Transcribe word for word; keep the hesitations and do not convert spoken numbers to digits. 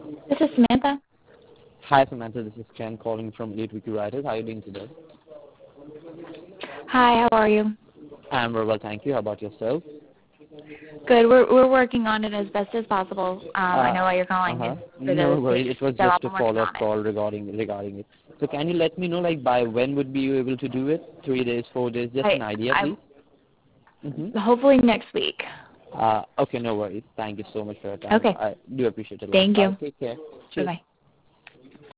This is Samantha. Hi, Samantha. This is Ken calling from Elite Wiki Writers. How are you doing today? Hi, how are you? I'm very well, thank you. How about yourself? Good. We're we're working on it as best as possible. Um, I Uh, know why you're calling uh-huh. is for No those worries. case. It was So just I've a been working follow-up on it. call regarding regarding it. So can you let me know, like, by when would be you able to do it? Three days, four days? Just I an idea, please. I Mm-hmm. hopefully next week. Uh, okay, no worries. Thank you so much for your time. Okay. I do appreciate it a lot. Thank Bye. you. Take care. Bye Cheers. bye.